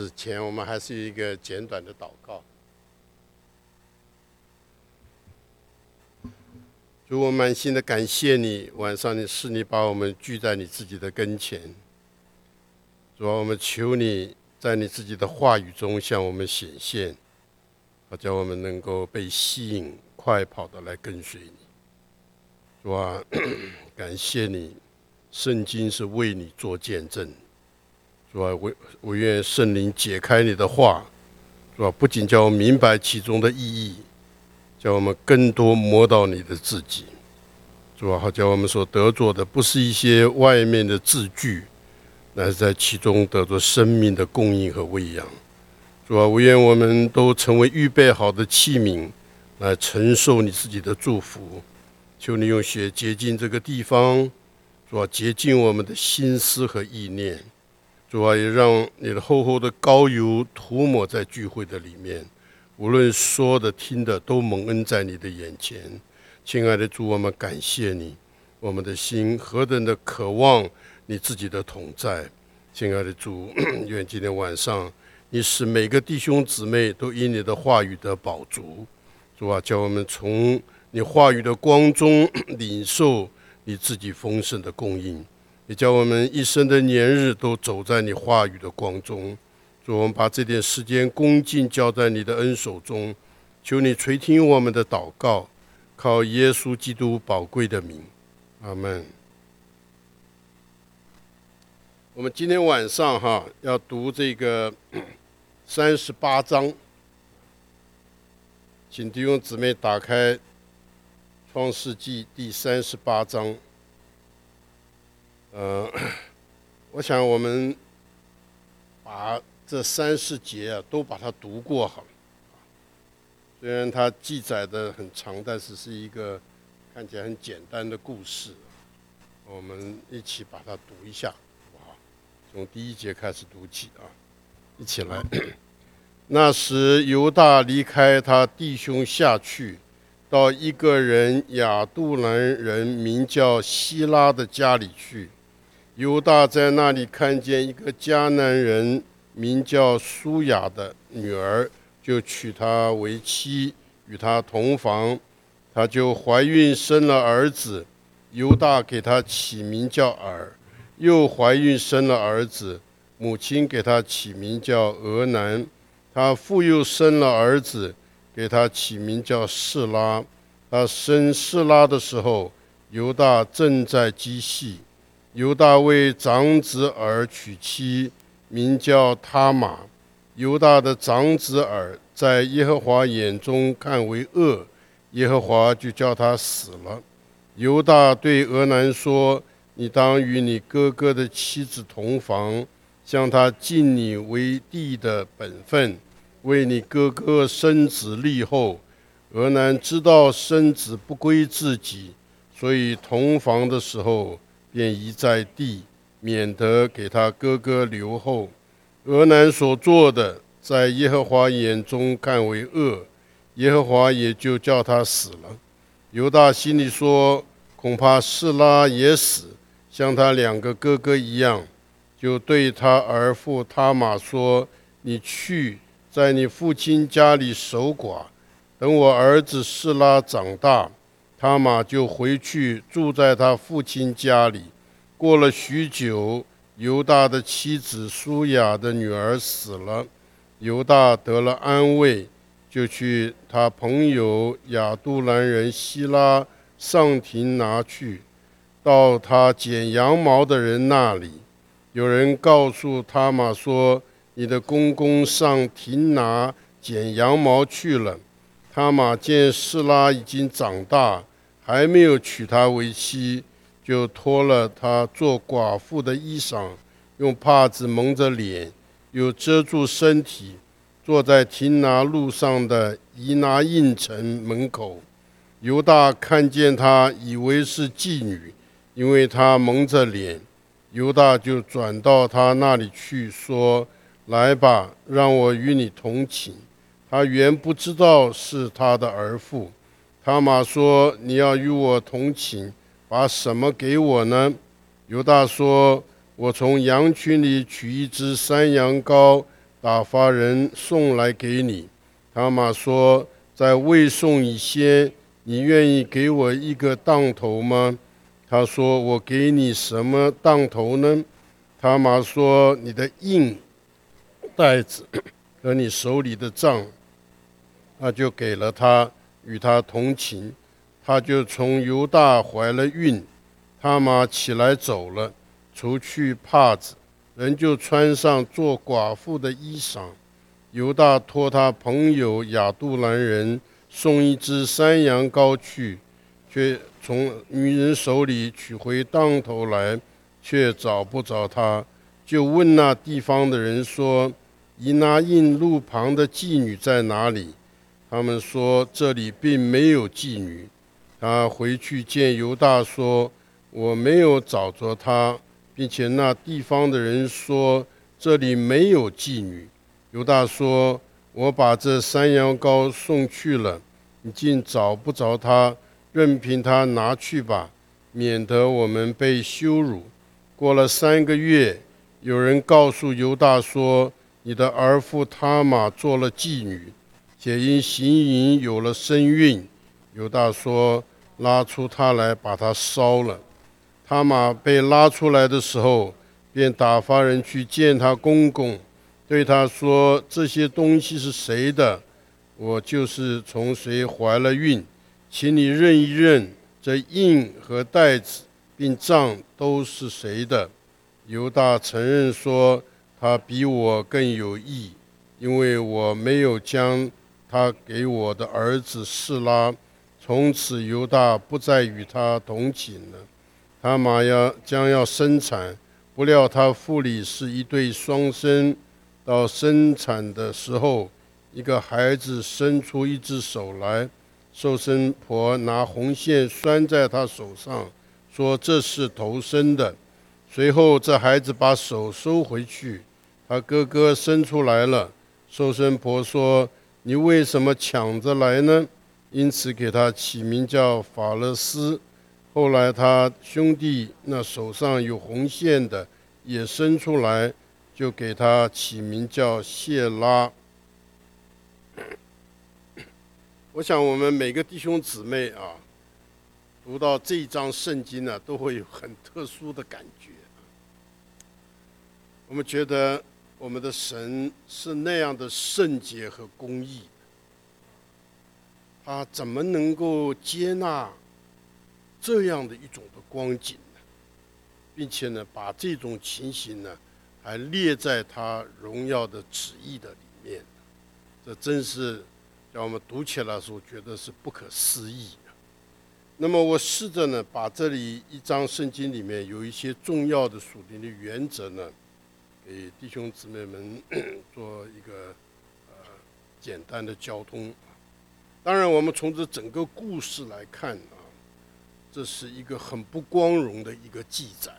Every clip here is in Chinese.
之前，我们还是一个简短的祷告。主，我满心的感谢你，晚上你把我们聚在你自己的跟前。主啊，我们求你在你自己的话语中向我们显现，好叫我们能够被吸引，快跑的来跟随你。主啊，感谢你，圣经是为你做见证。主啊，我愿圣灵解开你的话，主啊，不仅叫我们明白其中的意义，叫我们更多摸到你的自己。主啊，好叫我们所得着的不是一些外面的字句，乃是在其中得着生命的供应和喂养。主啊，我愿我们都成为预备好的器皿，来承受你自己的祝福。求你用血洁净这个地方，主啊，洁净我们的心思和意念。主啊，也让你的厚厚的膏油涂抹在聚会的里面，无论说的听的都蒙恩在你的眼前。亲爱的主，我们感谢你，我们的心何等的渴望你自己的同在。亲爱的主，愿今天晚上你使每个弟兄姊妹都因你的话语得饱足。主啊，叫我们从你话语的光中领受你自己丰盛的供应，也叫我们一生的年日都走在你话语的光中。主，我们把这点时间恭敬交在你的恩手中，求你垂听我们的祷告，靠耶稣基督宝贵的名，阿们。我们今天晚上要读这个38章，请弟兄姊妹打开创世纪第38章。我想我们把这3-4节都把它读过好了。虽然它记载的很长，但是是一个看起来很简单的故事。我们一起把它读一下，好不好？从第1节开始读起啊，一起来。那时犹大离开他弟兄下去，到一个人亚杜兰人名叫希拉的家里去。犹大在那里看见一个迦南人名叫舒雅的女儿，就娶她为妻，与她同房。她就怀孕生了儿子，犹大给她起名叫尔。又怀孕生了儿子，母亲给他起名叫俄南。他父又生了儿子，给他起名叫示拉。他生示拉的时候，犹大正在基系。犹大为长子尔娶妻，名叫他玛。犹大的长子尔在耶和华眼中看为恶，耶和华就叫他死了。犹大对俄南说：你当与你哥哥的妻子同房，向他尽你为弟的本分，为你哥哥生子立后。俄南知道生子不归自己，所以同房的时候便移在地，免得给他哥哥留后。俄南所做的，在耶和华眼中看为恶，耶和华也就叫他死了。犹大心里说：恐怕示拉也死，像他2个哥哥一样，就对他儿妇他玛说：你去，在你父亲家里守寡，等我儿子示拉长大。他玛就回去住在他父亲家里。过了许久，犹大的妻子舒雅的女儿死了，犹大得了安慰，就去他朋友亚杜兰人希拉上庭拿去，到他剪羊毛的人那里。有人告诉他玛说：你的公公上庭拿剪羊毛去了。他玛见示拉已经长大，还没有娶她为妻，就脱了她做寡妇的衣裳，用帕子蒙着脸，又遮住身体，坐在亭拿路上的以拿印城门口。犹大看见她，以为是妓女，因为她蒙着脸。犹大就转到她那里去，说：来吧，让我与你同寝。他原不知道是他的儿妇。他玛说：你要与我同寝，把什么给我呢？犹大说：我从羊群里取一只山羊羔， 打发人送来给你。”他玛说：“在未送以先，你愿意给我一个当头吗？”他说：“我给你什么当头呢？”他玛说：“你的印袋子和你手里的杖。”他就给了他，与他同寝。他就从犹大怀了孕。他玛起来走了，除去帕子，人就穿上做寡妇的衣裳。犹大托他朋友亚杜兰人送一只山羊羔去，却从女人手里取回当头来，却找不着他，就问那地方的人说：“以拿印路旁的妓女在哪里？”他们说：“这里并没有妓女。”他回去见犹大说：“我没有找着她，并且那地方的人说这里没有妓女。”犹大说：“我把这山羊羔送去了，你竟找不着他，任凭他拿去吧，免得我们被羞辱。”过了3个月，有人告诉犹大说：“你的儿妇他玛做了妓女，且因行淫有了身孕。”犹大说：“拉出她来，把她烧了。”他玛被拉出来的时候，便打发人去见他公公，对他说：“这些东西是谁的？我就是从谁怀了孕，请你认一认，这印和袋子并杖都是谁的？”犹大承认说：“他比我更有义，因为我没有将他给我的儿子示拉。”从此犹大不再与他同寝了。他玛将要生产，不料他腹里是一对双生。到生产的时候，一个孩子伸出一只手来，受生婆拿红线拴在他手上，说：“这是头生的。”随后这孩子把手收回去。他哥哥生出来了，受生婆说：“你为什么抢着来呢？”因此给他起名叫法勒斯。后来他兄弟那手上有红线的也生出来，就给他起名叫谢拉。我想我们每个弟兄姊妹啊，读到这一章圣经呢，都会有很特殊的感觉。我们觉得我们的神是那样的圣洁和公义，他怎么能够接纳这样的一种的光景呢？并且呢，把这种情形呢，还列在他荣耀的旨意的里面，这真是让我们读起来的时候觉得是不可思议的。那么我试着呢，把这里一章圣经里面有一些重要的属灵的原则呢，给弟兄姊妹们做一个简单的交通。当然，我们从这整个故事来看啊，这是一个很不光荣的一个记载。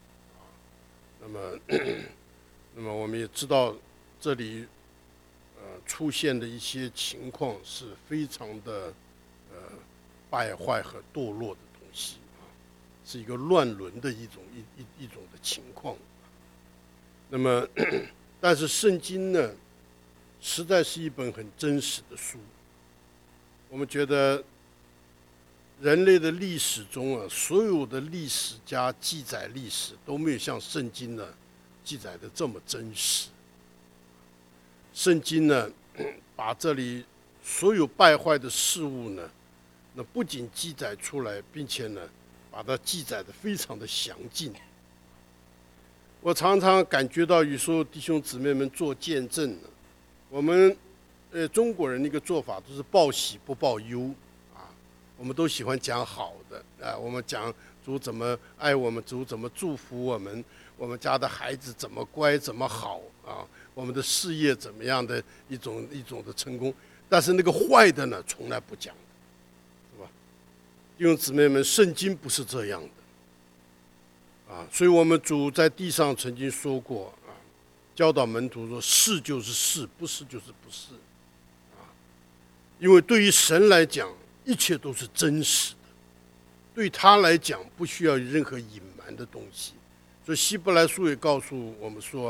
那么我们也知道，这里出现的一些情况是非常的败坏和堕落的东西啊，是一个乱伦的一种的情况。那么，但是圣经呢，实在是一本很真实的书。我们觉得人类的历史中啊，所有的历史家记载历史都没有像圣经呢记载的这么真实。圣经呢，把这里所有败坏的事物呢，那不仅记载出来，并且呢，把它记载的非常的详尽。我常常感觉到与所有弟兄姊妹们做见证呢，我们中国人的一个做法都是报喜不报忧啊，我们都喜欢讲好的啊，我们讲主怎么爱我们，主怎么祝福我们，我们家的孩子怎么乖怎么好啊，我们的事业怎么样的一种的成功，但是那个坏的呢，从来不讲的，是吧？弟兄姊妹们，圣经不是这样的啊，所以我们主在地上曾经说过啊，教导门徒说：是就是是，不是就是不是。因为对于神来讲，一切都是真实的，对他来讲不需要任何隐瞒的东西。所以希伯来书也告诉我们说啊，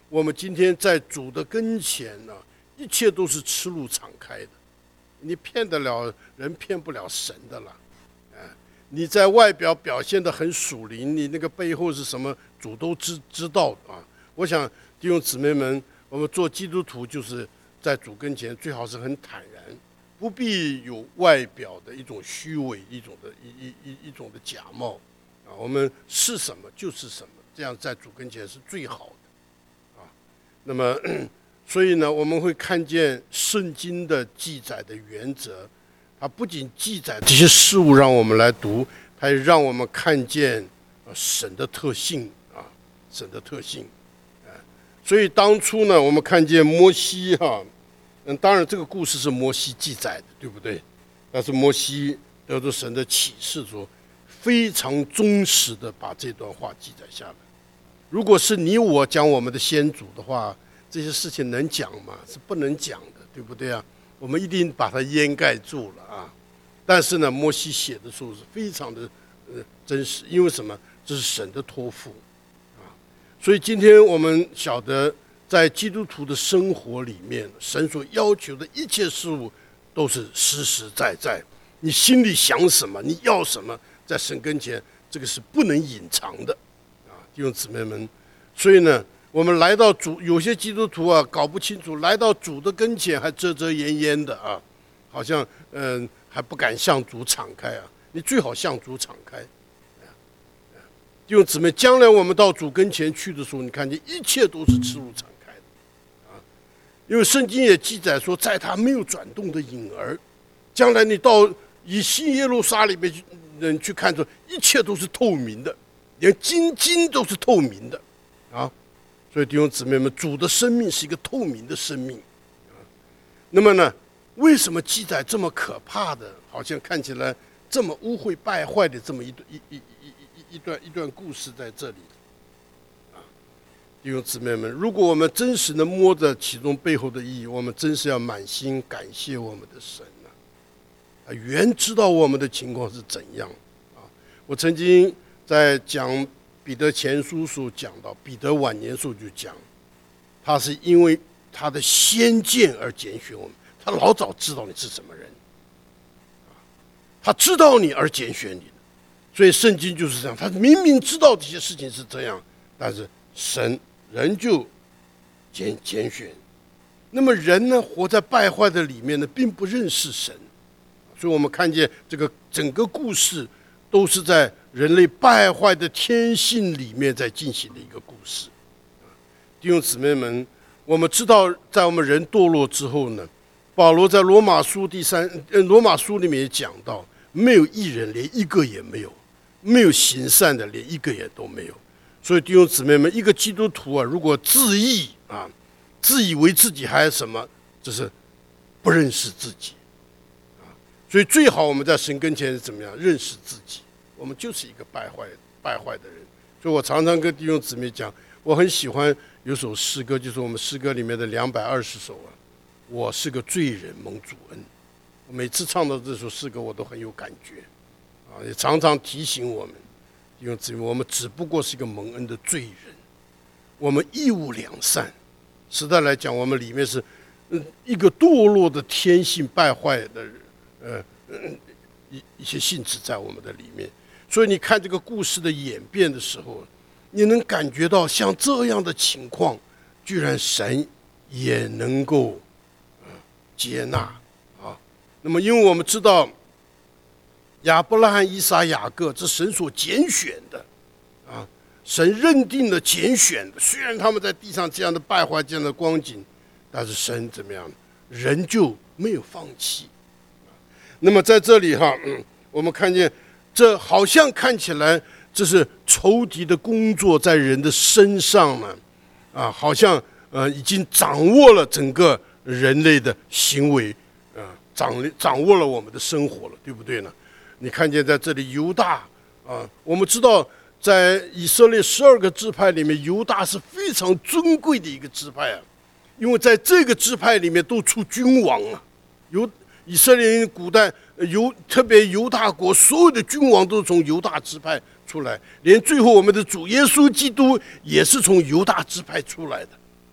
我们今天在主的跟前呢，一切都是赤露敞开的。你骗得了人，骗不了神的了。你在外表表现得很属灵，你那个背后是什么，主都知道啊。我想弟兄姊妹们，我们做基督徒就是在主跟前，最好是很坦然，不必有外表的一种虚伪，一种的假冒啊。我们是什么就是什么，这样在主跟前是最好的啊。那么，所以呢，我们会看见圣经的记载的原则。它不仅记载这些事物让我们来读，它也让我们看见神的特性啊，神的特性。所以当初呢，我们看见摩西当然这个故事是摩西记载的，对不对？但是摩西得到神的启示说，非常忠实的把这段话记载下来。如果是你我讲我们的先祖的话，这些事情能讲吗？是不能讲的，对不对啊？我们一定把它掩盖住了啊！但是呢，摩西写的时候是非常的真实，因为什么？这是神的托付啊！所以今天我们晓得，在基督徒的生活里面，神所要求的一切事物都是实实在在。你心里想什么，你要什么，在神跟前，这个是不能隐藏的啊！弟兄姊妹们，所以呢，我们来到主，有些基督徒搞不清楚，来到主的跟前还遮遮掩掩的啊，好像还不敢向主敞开啊。你最好向主敞开。弟兄姊妹，将来我们到主跟前去的时候，你看见一切都是赤露敞开的啊。因为圣经也记载说，在他没有转动的影儿，将来你到以新耶路撒里面人去看着，一切都是透明的，连金都是透明的啊。所以弟兄姊妹们，主的生命是一个透明的生命啊。那么呢，为什么记载这么可怕的，好像看起来这么污秽败坏的这么一段故事在这里啊？弟兄姊妹们，如果我们真实的摸着其中背后的意义，我们真是要满心感谢我们的神啊！原知道我们的情况是怎样啊？我曾经在讲彼得前书所讲到，彼得晚年时候就讲，他是因为他的先见而拣选我们，他老早知道你是什么人，他知道你而拣选你的，所以圣经就是这样，他明明知道这些事情是这样，但是神仍旧拣选。那么人呢，活在败坏的里面呢，并不认识神，所以我们看见这个整个故事都是在人类败坏的天性里面在进行的一个故事。弟兄姊妹们，我们知道，在我们人堕落之后呢，保罗在罗马书里面也讲到，没有义人，连一个也没有；没有行善的，连一个也都没有。所以弟兄姊妹们，一个基督徒如果自以为自己还是什么，这是不认识自己啊。所以最好我们在神跟前是怎么样认识自己？我们就是一个败坏的人。所以我常常跟弟兄姊妹讲，我很喜欢有首诗歌，就是我们诗歌里面的220首我是个罪人蒙主恩。我每次唱到这首诗歌，我都很有感觉啊，也常常提醒我们，弟兄姊妹，我们只不过是一个蒙恩的罪人，我们义务良善。实在来讲，我们里面是一个堕落的天性败坏的一些性质在我们的里面。所以你看这个故事的演变的时候，你能感觉到像这样的情况，居然神也能够接纳啊。那么因为我们知道亚伯拉罕、以撒、雅各，这神所拣选的啊，神认定的拣选的，虽然他们在地上这样的败坏、这样的光景，但是神怎么样，人就没有放弃。那么在这里我们看见这好像看起来这是仇敌的工作在人的身上呢好像已经掌握了整个人类的行为掌握了我们的生活了，对不对呢？你看见在这里犹大我们知道在以色列12个支派里面，犹大是非常尊贵的一个支派因为在这个支派里面都出君王以色列人古代特别犹大国所有的君王都是从犹大支派出来，连最后我们的主耶稣基督也是从犹大支派出来的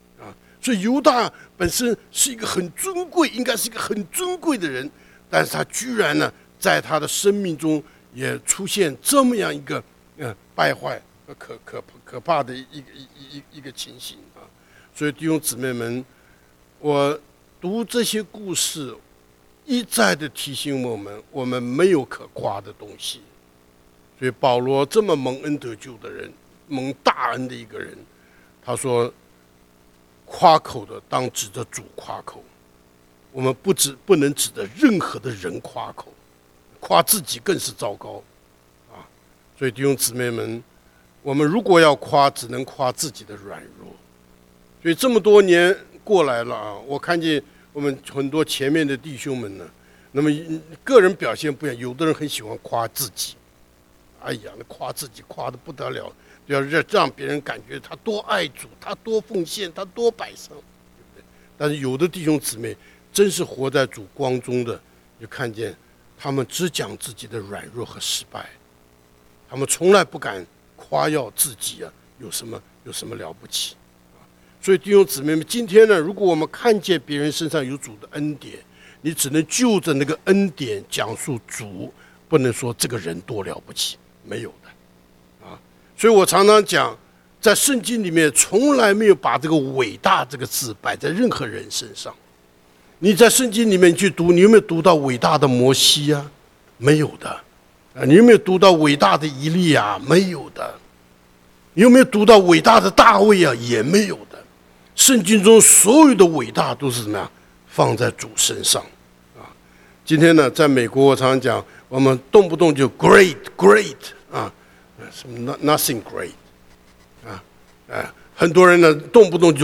所以犹大本身是一个很尊贵，应该是一个很尊贵的人，但是他居然呢，在他的生命中也出现这么样一个败坏、可怕的一个情形啊！所以弟兄姊妹们，我读这些故事，一再的提醒我们没有可夸的东西。所以保罗这么蒙恩得救的人，蒙大恩的一个人，他说：夸口的当指着主夸口。我们不能指着任何的人夸口，夸自己更是糟糕啊！所以弟兄姊妹们，我们如果要夸，只能夸自己的软弱。所以这么多年过来了啊，我看见我们很多前面的弟兄们呢，那么个人表现不一样，有的人很喜欢夸自己。哎呀，那夸自己夸得不得了，要让别人感觉他多爱主，他多奉献，他多摆上，对不对？但是有的弟兄姊妹真是活在主光中的，就看见他们只讲自己的软弱和失败，他们从来不敢夸耀自己啊，有什么了不起啊？所以弟兄姊妹们，今天呢，如果我们看见别人身上有主的恩典，你只能就着那个恩典讲述主，不能说这个人多了不起。没有的啊，所以我常常讲，在圣经里面从来没有把这个伟大这个字摆在任何人身上。你在圣经里面去读，你有没有读到伟大的摩西啊？没有的啊。你有没有读到伟大的以利亚？没有的。你有没有读到伟大的大卫啊？也没有的。圣经中所有的伟大都是怎么样放在主身上啊？今天呢，在美国我常常讲，我们动不动就 great 啊，什么 nothing great 啊，很多人呢动不动就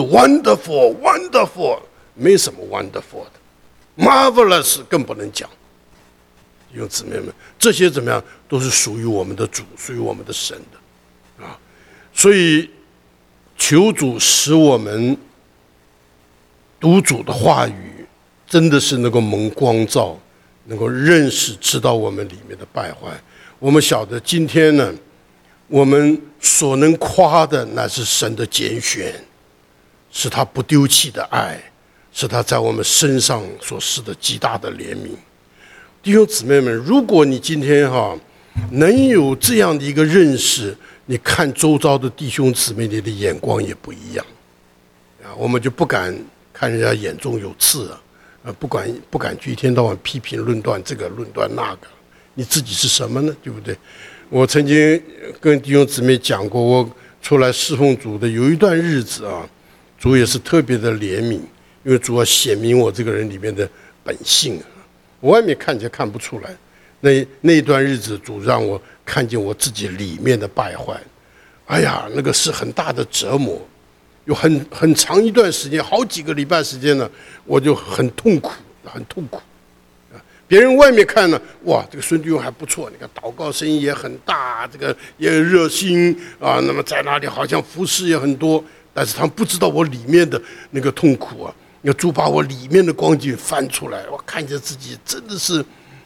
wonderful， 没什么 wonderful 的 ，marvelous 更不能讲。弟兄姊妹们，这些怎么样都是属于我们的主，属于我们的神的啊。所以求主使我们读主的话语，真的是能够蒙光照。能够认识知道我们里面的败坏。我们晓得今天呢，我们所能夸的乃是神的拣选，是他不丢弃的爱，是他在我们身上所施的极大的怜悯。弟兄姊妹们，如果你今天能有这样的一个认识，你看周遭的弟兄姊妹，你的眼光也不一样啊。我们就不敢看人家眼中有刺啊。不敢去一天到晚批评论断这个论断那个，你自己是什么呢？对不对？我曾经跟弟兄姊妹讲过，我出来侍奉主的有一段日子啊，主也是特别的怜悯，因为主要显明我这个人里面的本性，我外面看起来看不出来。那一段日子，主让我看见我自己里面的败坏，哎呀，那个是很大的折磨。有很长一段时间，好几个礼拜时间呢，我就很痛苦。别人外面看呢，哇，这个孙弟兄还不错，你看祷告声音也很大，这个也很热心啊。那么在那里好像服侍也很多，但是他们不知道我里面的那个痛苦啊。要主把我里面的光景翻出来，我看见自己真的是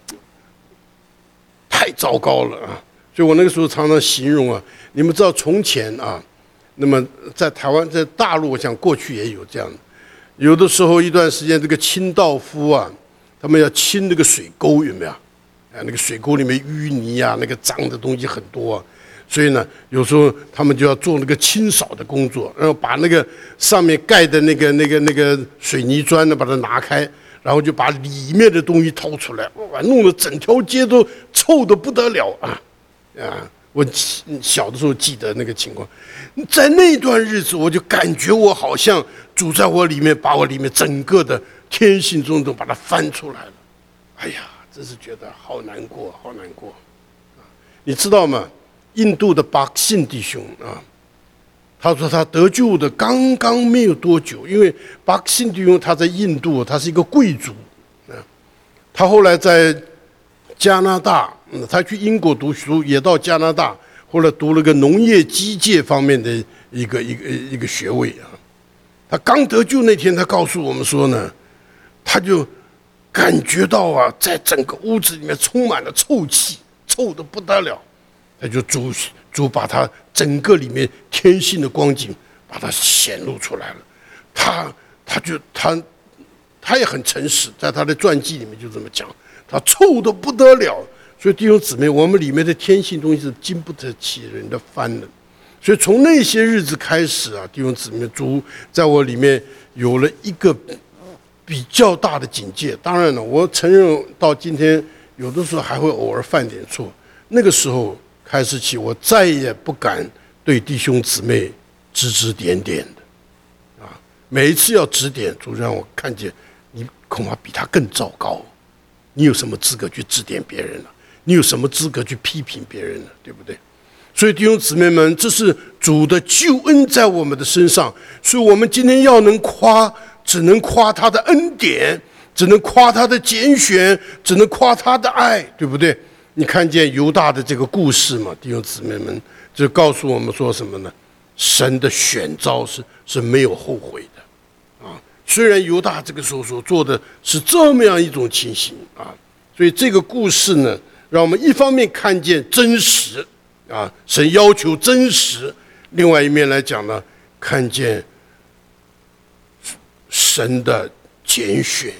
太糟糕了啊！所以我那个时候常常形容啊，你们知道从前啊。那么在台湾，在大陆，我想过去也有这样的。有的时候一段时间，这个清道夫啊，他们要清那个水沟，有没有？那个水沟里面淤泥啊，那个脏的东西很多啊，所以呢，有时候他们就要做那个清扫的工作，然后把那个上面盖的那个水泥砖呢，把它拿开，然后就把里面的东西掏出来，哇，弄得整条街都臭得不得了啊！我小的时候记得那个情况，在那段日子，我就感觉我好像主在我里面，把我里面整个的天性中都把它翻出来了。哎呀，真是觉得好难过，好难过。你知道吗？印度的巴克信弟兄啊，他说他得救的刚刚没有多久，因为巴克信弟兄他在印度，他是一个贵族啊，他后来在加拿大。他去英国读书，也到加拿大，后来读了个农业机械方面的一个学位啊。他刚得救那天，他告诉我们说呢，他就感觉到啊，在整个屋子里面充满了臭气，臭得不得了。他就主把他整个里面天性的光景把它显露出来了。 他也很诚实，在他的传记里面就这么讲，他臭得不得了。所以弟兄姊妹，我们里面的天性东西是经不得起人的翻的。所以从那些日子开始啊，弟兄姊妹，主在我里面有了一个比较大的警戒。当然了，我承认到今天有的时候还会偶尔犯点错。那个时候开始起，我再也不敢对弟兄姊妹指指点点的啊。每一次要指点，主让我看见你恐怕比他更糟糕。你有什么资格去指点别人呢？你有什么资格去批评别人呢？对不对？所以弟兄姊妹们，这是主的救恩在我们的身上，所以我们今天要能夸，只能夸他的恩典，只能夸他的拣选，只能夸他的爱，对不对？你看见犹大的这个故事嘛，弟兄姊妹们，就告诉我们说什么呢？神的选召是没有后悔的啊！虽然犹大这个时候所做的是这么样一种情形啊，所以这个故事呢，让我们一方面看见真实啊，神要求真实；另外一面来讲呢，看见神的拣选。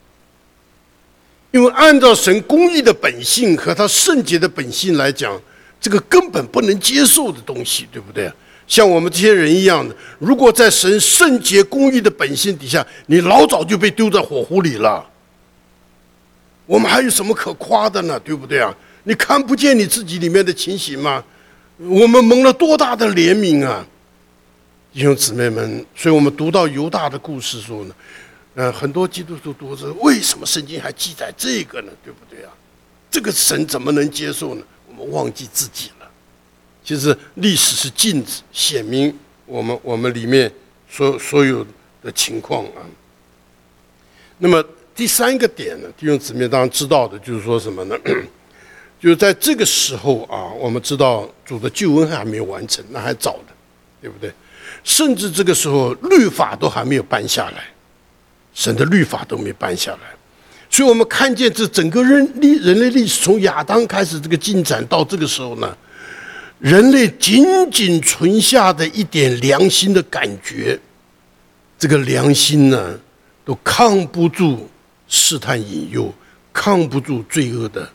因为按照神公义的本性和他圣洁的本性来讲，这个根本不能接受的东西，对不对？像我们这些人一样的，如果在神圣洁公义的本性底下，你老早就被丢在火湖里了。我们还有什么可夸的呢？对不对啊？你看不见你自己里面的情形吗？我们蒙了多大的怜悯啊，弟兄姊妹们！所以我们读到犹大的故事的时候呢，很多基督徒读着，为什么圣经还记载这个呢？对不对啊？这个神怎么能接受呢？我们忘记自己了。其实历史是镜子，显明我们里面所有的情况啊。那么第三个点呢，弟兄姊妹当然知道的，就是说什么呢？就是在这个时候啊，我们知道主的救恩还没有完成，那还早的，对不对？甚至这个时候律法都还没有颁下来，神的律法都没颁下来，所以我们看见这整个人类历史从亚当开始这个进展到这个时候呢，人类仅仅存下的一点良心的感觉，这个良心呢，都抗不住试探引诱，抗不住罪恶的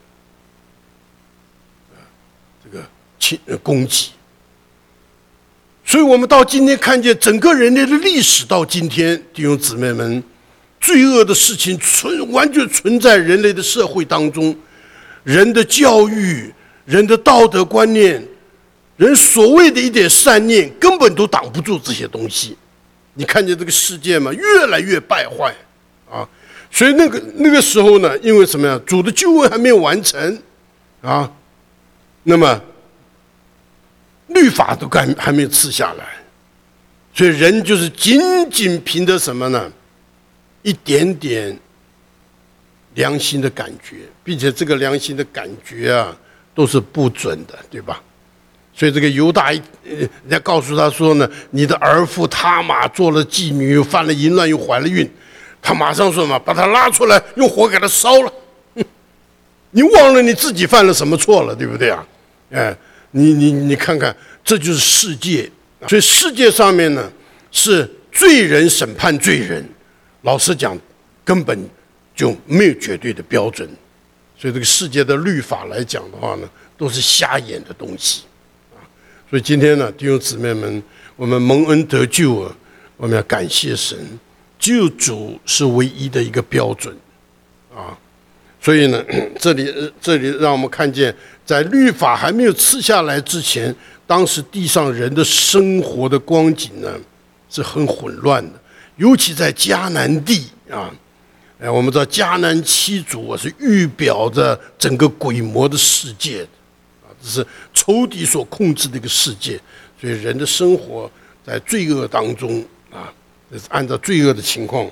这个攻击。所以我们到今天看见整个人类的历史到今天，弟兄姊妹们，罪恶的事情完全存在人类的社会当中，人的教育、人的道德观念、人所谓的一点善念，根本都挡不住这些东西。你看见这个世界嘛，越来越败坏啊！所以那个时候呢，因为什么呀？主的救恩还没有完成啊，那么律法都还没有赐下来，所以人就是仅仅凭着什么呢？一点点良心的感觉，并且这个良心的感觉啊，都是不准的，对吧？所以这个犹大人家告诉他说呢，你的儿妇他玛做了妓女，又犯了淫乱，又怀了孕，他马上说嘛，把他拉出来，用火给他烧了。你忘了你自己犯了什么错了，对不对啊？哎，你看看，这就是世界。所以世界上面呢，是罪人审判罪人。老实讲，根本就没有绝对的标准。所以这个世界的律法来讲的话呢，都是瞎眼的东西。所以今天呢，弟兄姊妹们，我们蒙恩得救啊，我们要感谢神，救主是唯一的一个标准啊。所以呢，这里让我们看见，在律法还没有赐下来之前，当时地上人的生活的光景呢是很混乱的，尤其在迦南地啊。我们知道迦南七族是预表着整个鬼魔的世界。这是仇敌所控制的一个世界，所以人的生活在罪恶当中啊，是按照罪恶的情况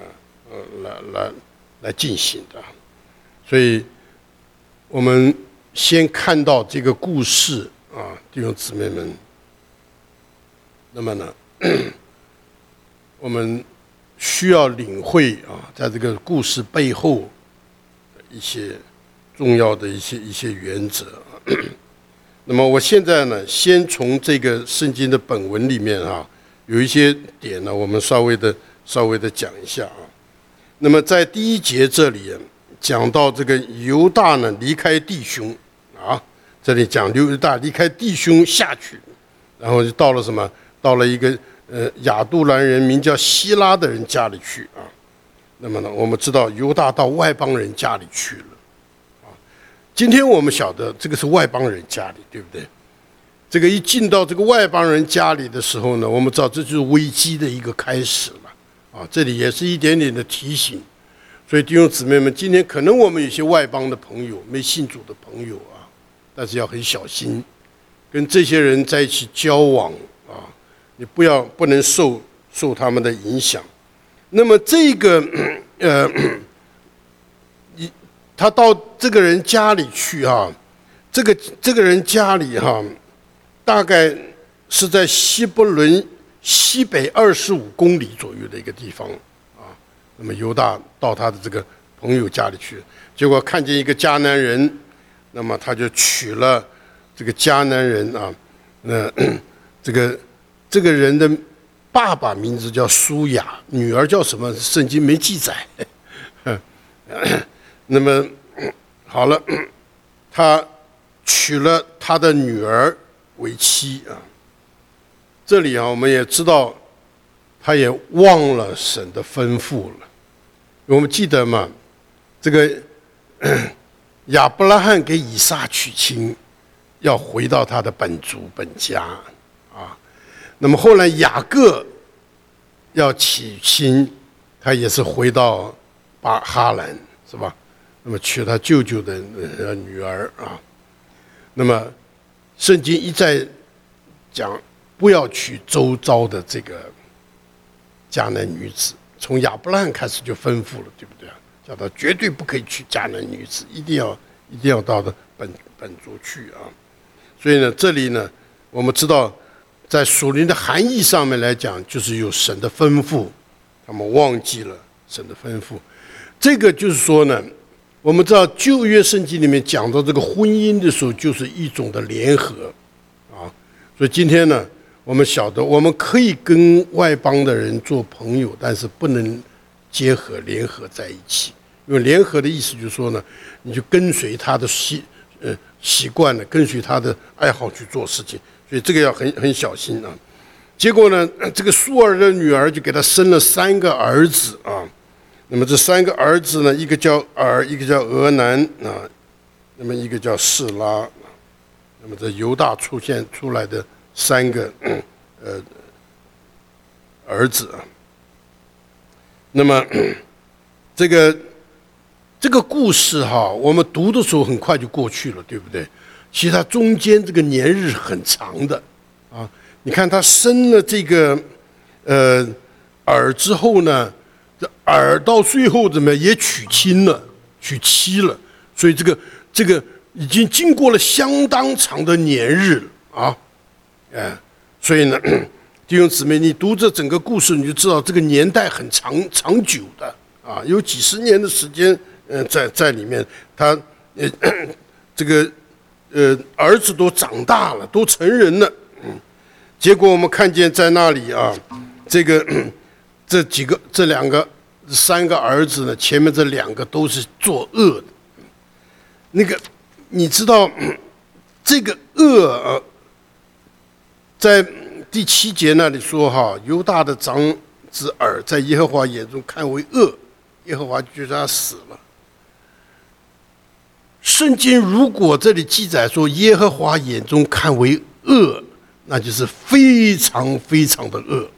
来进行的。所以我们先看到这个故事啊，弟兄姊妹们。那么呢，我们需要领会啊，在这个故事背后一些重要的一些原则。那么我现在呢，先从这个圣经的本文里面啊， 有一些点呢，我们稍微的讲一下啊。那么在第1节这里讲到这个犹大呢离开弟兄啊，这里讲犹大离开弟兄下去，然后就到了什么？到了一个亚杜兰人名叫希拉的人家里去啊。那么呢，我们知道犹大到外邦人家里去了啊。今天我们晓得这个是外邦人家里，对不对？这个一进到这个外邦人家里的时候呢，我们知道这就是危机的一个开始了啊。这里也是一点点的提醒，所以弟兄姊妹们，今天可能我们有些外邦的朋友、没信主的朋友啊，但是要很小心，跟这些人在一起交往啊，你不能受他们的影响。那么这个他到这个人家里去啊，这个人家里哈。大概是在希伯伦西北25公里左右的一个地方啊。那么犹大到他的这个朋友家里去，结果看见一个迦南人，那么他就娶了这个迦南人啊。这个人的爸爸名字叫舒雅，女儿叫什么？圣经没记载。那么好了，他娶了他的女儿为妻啊。这里啊，我们也知道，他也忘了神的吩咐了。我们记得嘛，这个亚伯拉罕给以撒娶亲，要回到他的本族本家啊。那么后来雅各要娶亲，他也是回到哈兰，是吧？那么娶他舅舅的女儿啊。那么圣经一再讲，不要娶周遭的这个迦南女子，从亚伯拉罕开始就吩咐了，对不对啊？叫他绝对不可以娶迦南女子，一定要到的本族去啊。所以呢，这里呢，我们知道，在属灵的含义上面来讲，就是有神的吩咐，他们忘记了神的吩咐。这个就是说呢，我们知道旧约圣经里面讲到这个婚姻的时候，就是一种的联合啊。所以今天呢，我们晓得我们可以跟外邦的人做朋友，但是不能结合联合在一起。因为联合的意思就是说呢，你就跟随他的习惯了，跟随他的爱好去做事情，所以这个要很小心啊。结果呢，这个苏尔的女儿就给他生了3个儿子啊。那么这3个儿子呢，一个叫尔，一个叫俄南啊，那么一个叫示拉。那么这犹大出来的3个儿子啊。那么这个故事哈，我们读的时候很快就过去了，对不对？其实它中间这个年日很长的啊。你看他生了这个尔之后呢，这尔到最后怎么样也娶妻了，所以这个已经经过了相当长的年日了啊。所以呢，弟兄姊妹，你读这整个故事，你就知道这个年代很长久的啊，有几十年的时间。在里面，他这个儿子都长大了，都成人了，结果我们看见在那里啊，这3个儿子呢，前面这2个都是作恶的。那个你知道，这个恶在第7节那里说哈，犹大的长子尔在耶和华眼中看为恶，耶和华就觉得他死了。圣经如果这里记载说耶和华眼中看为恶，那就是非常非常的恶。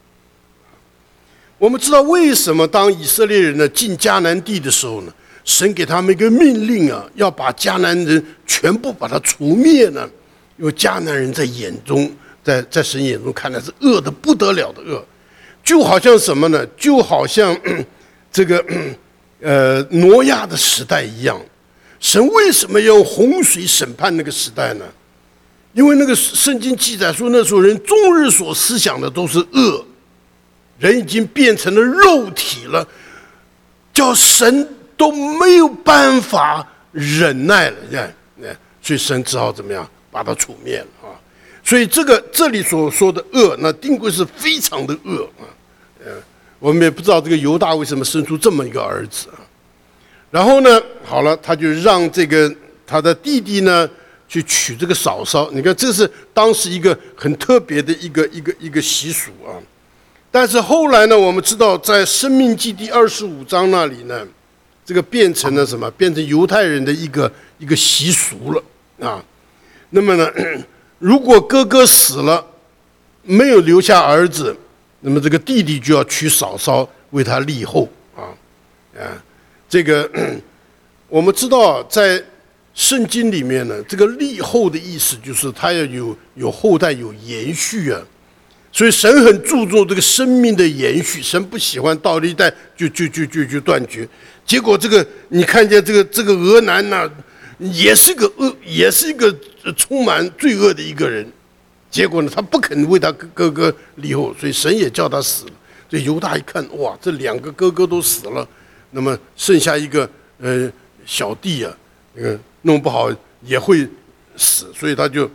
我们知道为什么当以色列人呢进迦南地的时候呢，神给他们一个命令啊，要把迦南人全部把它除灭呢？因为迦南人在神眼中看来是恶的不得了的恶，就好像什么呢？就好像这个挪亚的时代一样。神为什么要用洪水审判那个时代呢？因为那个圣经记载说，那时候人终日所思想的都是恶，人已经变成了肉体了，叫神都没有办法忍耐了，所以神只好怎么样把它除灭了啊！ 所以这里所说的恶，那定规是非常的恶啊。我们也不知道这个犹大为什么生出这么一个儿子啊。然后呢，好了，他就让这个他的弟弟呢去娶这个嫂嫂。你看，这是当时一个很特别的一个习俗啊。但是后来呢，我们知道在《申命记》第25章那里呢，这个变成了什么？变成犹太人的一个习俗了啊。那么呢，如果哥哥死了，没有留下儿子，那么这个弟弟就要娶嫂嫂为他立后啊。这个我们知道在圣经里面呢，这个立后的意思就是他要有后代，有延续啊。所以神很注重这个生命的延续，神不喜欢到了一代就断绝。结果这个你看见这个俄南呢，也是一个充满罪恶的一个人。结果呢，他不肯为他哥哥立后，所以神也叫他死了。所以犹大一看，哇，这2个哥哥都死了，那么剩下一个小弟啊，弄不好也会死，所以他就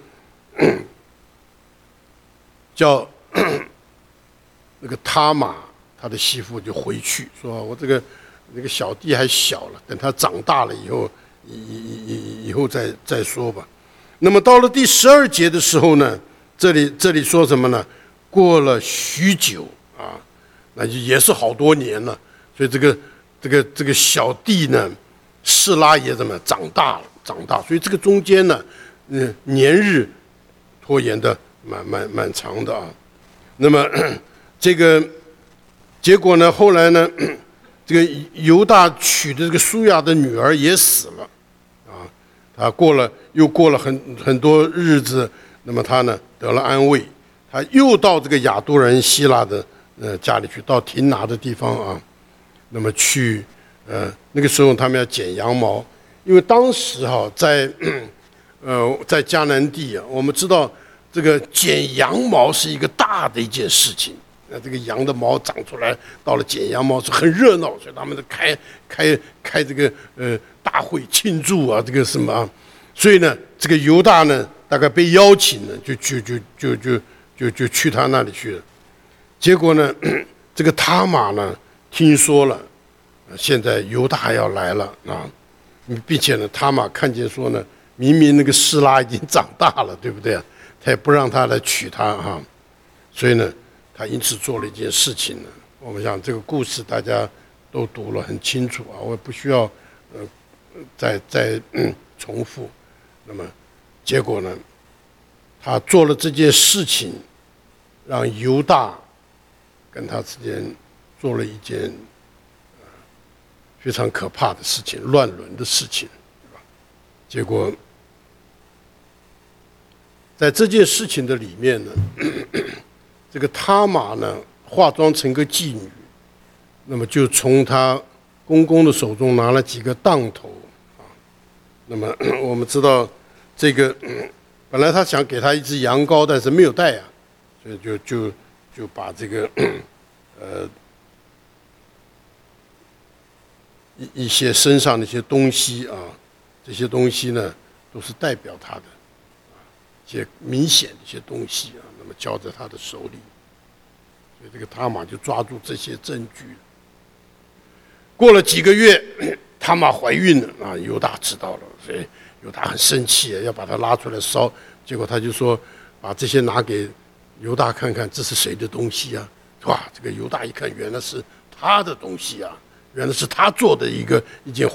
叫那个他玛他的媳妇就回去说：“我那个小弟还小了，等他长大了以后再说吧。”那么到了第12节的时候呢，这里说什么呢？过了许久啊，那也是好多年了，所以这个小弟呢，示拉也怎么长大，所以这个中间呢，年日拖延的蛮长的啊。那么这个结果呢，后来呢，这个犹大娶的这个舒雅的女儿也死了啊。他又过了很多日子，那么他呢得了安慰，他又到这个亚杜人希拉的家里去，到亭拿的地方啊。那么去那个时候他们要剪羊毛，因为当时在迦南地啊，我们知道这个剪羊毛是一个大的一件事情。这个羊的毛长出来，到了剪羊毛是很热闹，所以他们开这个大会庆祝啊，这个什么啊，所以呢，这个犹大呢大概被邀请了，就去他那里去了。结果呢，这个他玛呢听说了，现在犹大要来了啊，并且呢，他玛看见说呢，明明那个示拉已经长大了，对不对啊？他也不让他来娶她哈，所以呢。他因此做了一件事情呢，我们想这个故事大家都读了很清楚啊，我也不需要再重复。那么结果呢，他做了这件事情，让犹大跟他之间做了一件非常可怕的事情，乱伦的事情，对吧？结果在这件事情的里面呢。这个他玛呢，化妆成个妓女，那么就从他公公的手中拿了几个当头啊。那么我们知道，这个本来他想给他一只羊羔，但是没有带啊，所以就把这个一些身上的一些东西啊，这些东西呢都是代表他的一些明显的一些东西啊。那么交在他的手里，所以这个他玛就抓住这些证据。过了几个月，他玛怀孕了啊，犹大知道了，所以犹大很生气，要把他拉出来烧。结果他就说，把这些拿给犹大看看，这是谁的东西啊？哇，这个犹大一看，原来是他的东西啊，原来是他做的一件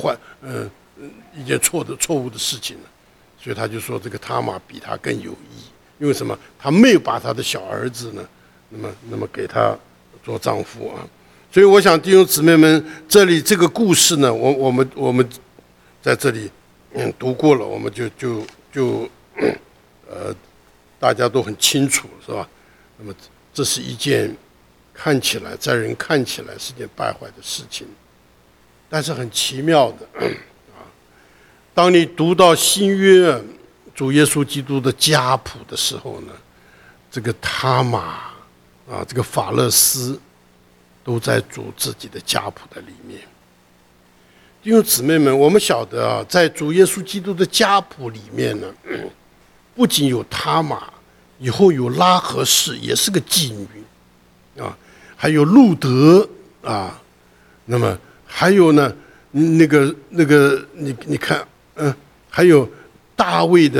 错误的事情了。所以他就说，这个他玛比他更有义。因为什么？他没有把他的小儿子呢，那么给他做丈夫啊。所以我想弟兄姊妹们，这里这个故事呢，我们在这里读过了，我们就大家都很清楚，是吧？那么这是一件在人看起来是件败坏的事情，但是很奇妙的啊。当你读到新约主耶稣基督的家谱的时候呢，这个他玛啊，这个法勒斯都在主自己的家谱的里面。弟兄姊妹们，我们晓得啊，在主耶稣基督的家谱里面呢，不仅有他玛， 以后有拉合氏，也是个妓女啊，还有路德啊，那么还有呢，你看，还有大卫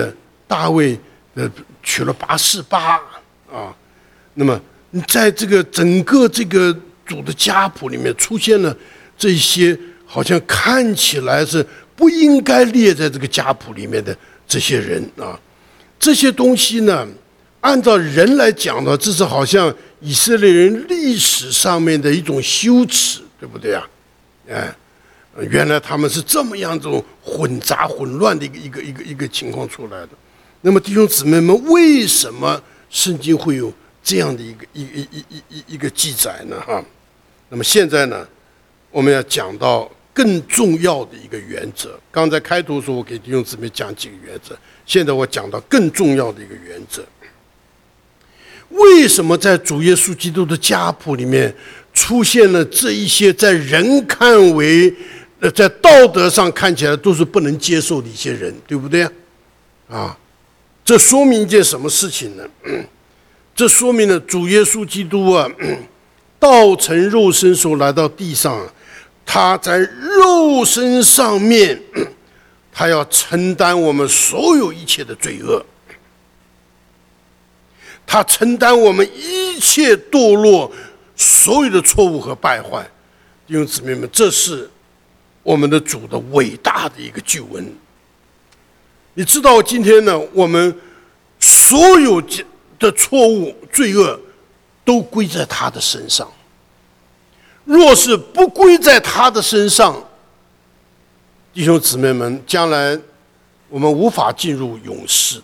娶了拔示巴啊，那么在这个整个这个主的家谱里面出现了这些好像看起来是不应该列在这个家谱里面的这些人啊，这些东西呢，按照人来讲呢，这是好像以色列人历史上面的一种羞耻，对不对啊？原来他们是这么样这种混杂混乱的一个情况出来的。那么弟兄姊妹们，为什么圣经会有这样的一个记载呢？哈，那么现在呢，我们要讲到更重要的一个原则。刚才开头的时候，我给弟兄姊妹讲几个原则，现在我讲到更重要的一个原则。为什么在主耶稣基督的家谱里面出现了这一些在人看为在道德上看起来都是不能接受的一些人，对不对啊？这说明一件什么事情呢？这说明了主耶稣基督啊，道成肉身时候来到地上，他在肉身上面，他要承担我们所有一切的罪恶，他承担我们一切堕落所有的错误和败坏。弟兄姊妹们，这是我们的主的伟大的一个救恩。你知道今天呢，我们所有的错误罪恶都归在他的身上，若是不归在他的身上，弟兄姊妹们，将来我们无法进入永世的。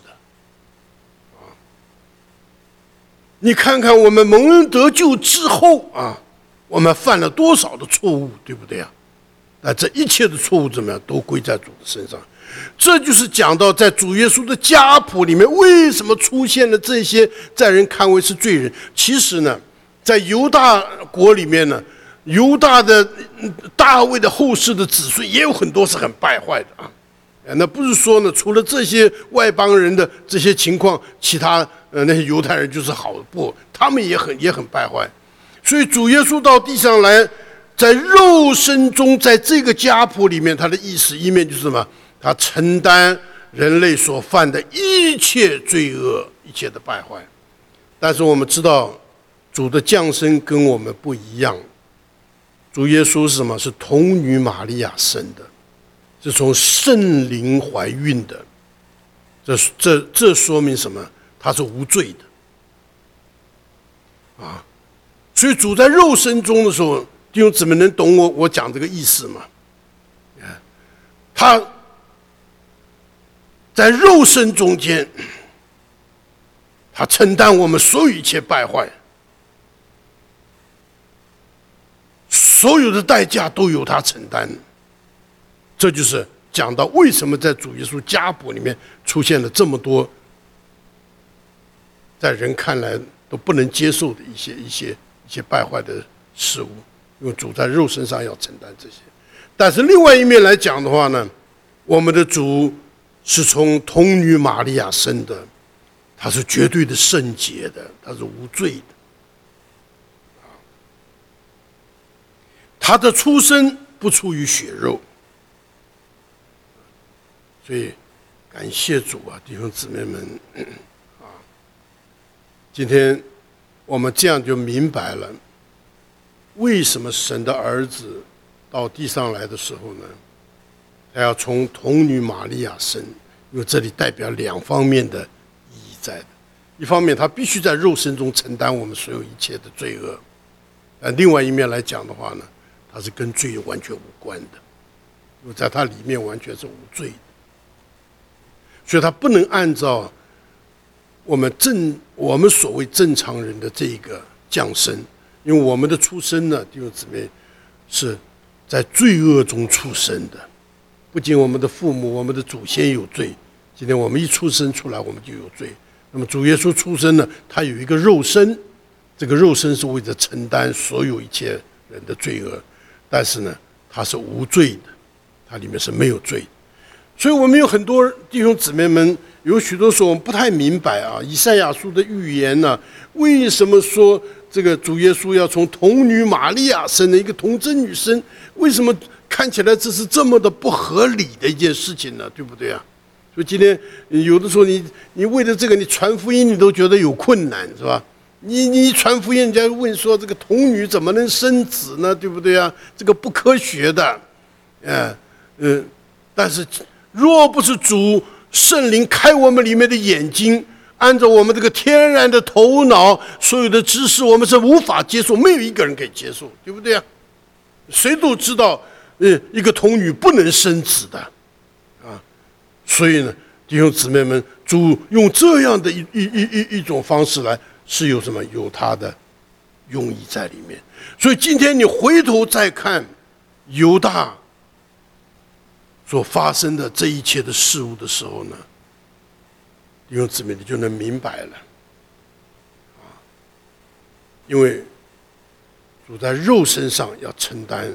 你看看我们蒙恩得救之后啊，我们犯了多少的错误，对不对啊？这一切的错误怎么样，都归在主的身上。这就是讲到在主耶稣的家谱里面，为什么出现了这些在人看为是罪人。其实呢，在犹大国里面呢，犹大的大卫的后世的子孙也有很多是很败坏的啊。那不是说呢，除了这些外邦人的这些情况，其他那些犹太人就是好的，不，他们也很败坏。所以主耶稣到地上来，在肉身中，在这个家谱里面，他的意思一面就是什么？他承担人类所犯的一切罪恶，一切的败坏。但是我们知道，主的降生跟我们不一样。主耶稣是什么？是童女玛利亚生的，是从圣灵怀孕的。这说明什么？他是无罪的啊！所以主在肉身中的时候，弟兄姊妹能懂我讲这个意思吗？他在肉身中间，他承担我们所有一切败坏，所有的代价都由他承担。这就是讲到为什么在主耶稣家谱里面出现了这么多在人看来都不能接受的一些败坏的事物，因为主在肉身上要承担这些。但是另外一面来讲的话呢，我们的主是从童女玛利亚生的，他是绝对的圣洁的，他是无罪的。他的出生不出于血肉，所以感谢主啊，弟兄姊妹们啊！今天我们这样就明白了，为什么神的儿子到地上来的时候呢，他要从童女玛利亚生，因为这里代表两方面的意义在的。一方面，他必须在肉身中承担我们所有一切的罪恶；另外一面来讲的话呢，他是跟罪完全无关的，因为在他里面完全是无罪的，所以他不能按照我们所谓正常人的这个降生，因为我们的出生呢，弟兄姊妹，是在罪恶中出生的。不仅我们的父母、我们的祖先有罪，今天我们一出生出来，我们就有罪。那么主耶稣出生呢，他有一个肉身，这个肉身是为了承担所有一切人的罪恶，但是呢，他是无罪的，他里面是没有罪的。所以我们有很多弟兄姊妹们有许多时候我们不太明白啊，以赛亚书的预言呢，为什么说这个主耶稣要从童女玛利亚生了一个童贞女生？为什么看起来这是这么的不合理的一件事情呢？对不对啊？所以今天有的时候你为了这个你传福音你都觉得有困难，是吧？你传福音，人家问说这个童女怎么能生子呢？对不对啊？这个不科学的，但是若不是主圣灵开我们里面的眼睛，按照我们这个天然的头脑，所有的知识我们是无法接受，没有一个人可以接受，对不对啊？谁都知道，一个童女不能生子的，啊，所以呢，弟兄姊妹们，主用这样的一种方式来，是有什么？有他的用意在里面。所以今天你回头再看犹大所发生的这一切的事物的时候呢，弟兄姊妹，你就能明白了，因为主在肉身上要承担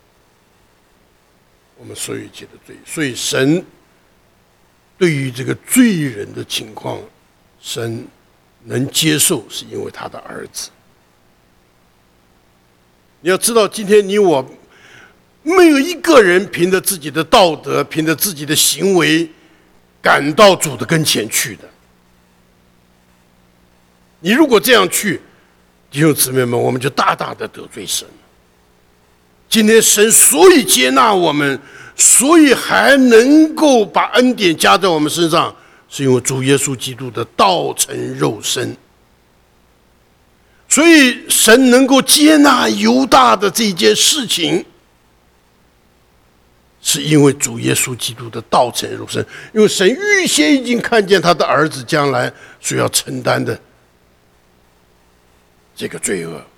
我们所有一切的罪，所以神对于这个罪人的情况，神能接受，是因为他的儿子。你要知道，今天你我没有一个人凭着自己的道德，凭着自己的行为赶到主的跟前去的。你如果这样去，弟兄姊妹们，我们就大大的得罪神。今天神所以接纳我们，所以还能够把恩典加在我们身上，是因为主耶稣基督的道成肉身。所以神能够接纳犹大的这件事情，是因为主耶稣基督的道成肉身，因为神预先已经看见他的儿子将来所要承担的这个罪恶。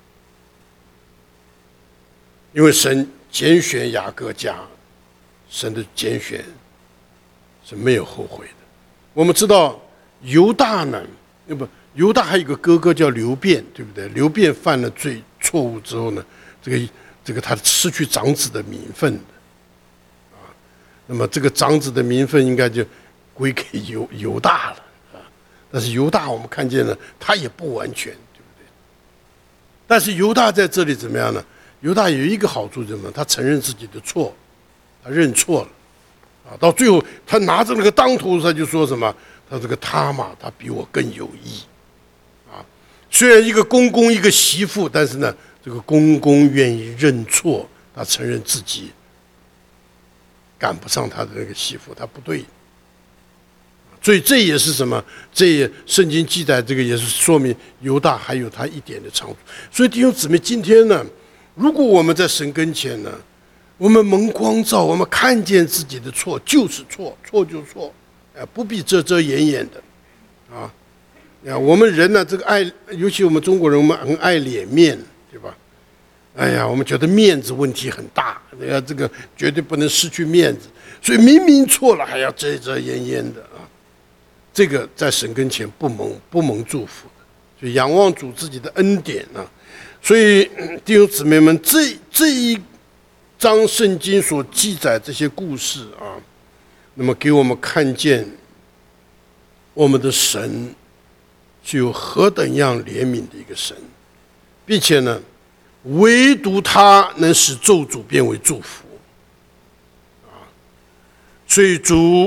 因为神拣选雅各家，神的拣选是没有后悔的。我们知道犹大呢，犹大还有一个哥哥叫流便，对不对？流便犯了错误之后呢，这个他失去长子的名分的，那么这个长子的名分应该就归给犹大了啊。但是犹大我们看见了，他也不完全，对不对？但是犹大在这里怎么样呢？犹大有一个好处是什么？他承认自己的错，他认错了啊。到最后，他拿着那个当头，他就说什么？他这个他嘛，他比我更有义啊。虽然一个公公一个媳妇，但是呢，这个公公愿意认错，他承认自己赶不上他的那个媳妇，他不对。所以这也是什么？这也圣经记载，这个也是说明犹大还有他一点的长处。所以弟兄姊妹，今天呢，如果我们在神跟前呢，我们蒙光照，我们看见自己的错就是错，错就错，不必遮遮掩掩的啊。我们人呢，这个爱，尤其我们中国人，我们很爱脸面，对吧？哎呀，我们觉得面子问题很大，这个绝对不能失去面子，所以明明错了还要遮遮掩掩的啊。这个在神跟前不蒙祝福的，所以仰望主自己的恩典啊。所以弟兄姊妹们，这一章圣经所记载这些故事啊，那么给我们看见我们的神是有何等样怜悯的一个神，并且呢，唯独他能使咒诅变为祝福啊。所以主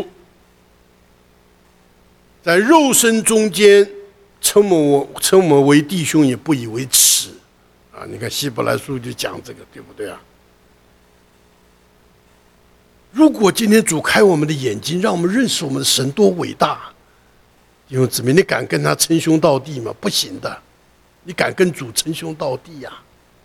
在肉身中间称我们为弟兄，也不以为耻啊！你看希伯来书就讲这个，对不对啊？如果今天主开我们的眼睛，让我们认识我们的神多伟大，弟兄姊妹，你敢跟他称兄道弟吗？不行的，你敢跟主称兄道弟呀？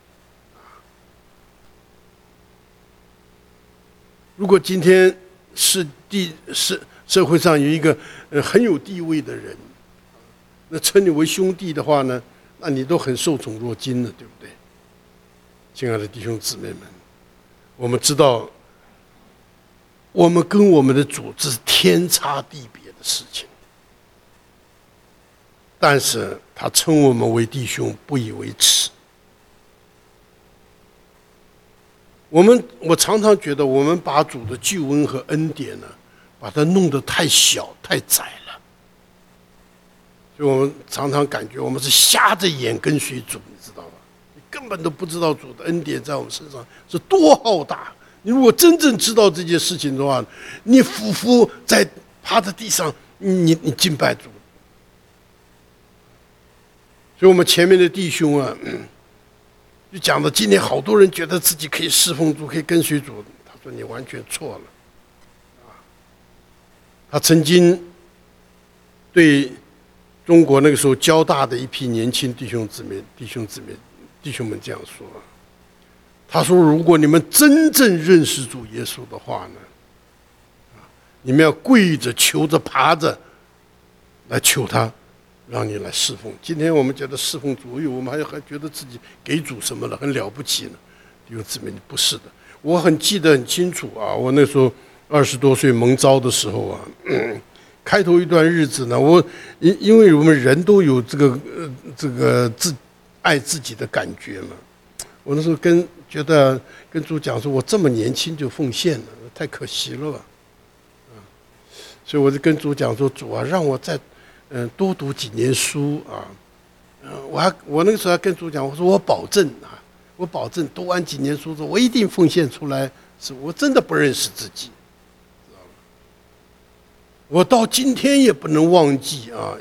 如果今天是社会上有一个很有地位的人，那称你为兄弟的话呢，那你都很受宠若惊了，对不对？亲爱的弟兄姊妹们，我们知道，我们跟我们的主这是天差地别的事情，但是他称我们为弟兄，不以为耻。我常常觉得，我们把主的救恩和恩典呢，把它弄得太小太窄了。 所以我们常常感觉我们是瞎着眼跟随主，你知道吗？你根本都不知道主的恩典在我们身上是多浩大。你如果真正知道这件事情的话，你俯伏在趴在地上，你敬拜主。所以我们前面的弟兄啊，就讲的今天好多人觉得自己可以侍奉主，可以跟随主。他说你完全错了。他曾经对中国那个时候交大的一批年轻弟兄们这样说：他说，如果你们真正认识主耶稣的话呢，你们要跪着、求着、爬着来求他，让你来侍奉。今天我们觉得侍奉主，我们还觉得自己给主什么了，很了不起呢。弟兄姊妹，不是的。我很记得很清楚啊，我那时候20多岁蒙召的时候啊，开头一段日子呢，因为我们人都有这个爱自己的感觉嘛。我那时候觉得跟主讲说，我这么年轻就奉献了，太可惜了吧。所以我就跟主讲说，主啊，让我再多读几年书啊。我那个时候还跟主讲，我说我保证读完几年书之后，我一定奉献出来。是我真的不认识自己，知道吗？我到今天也不能忘记啊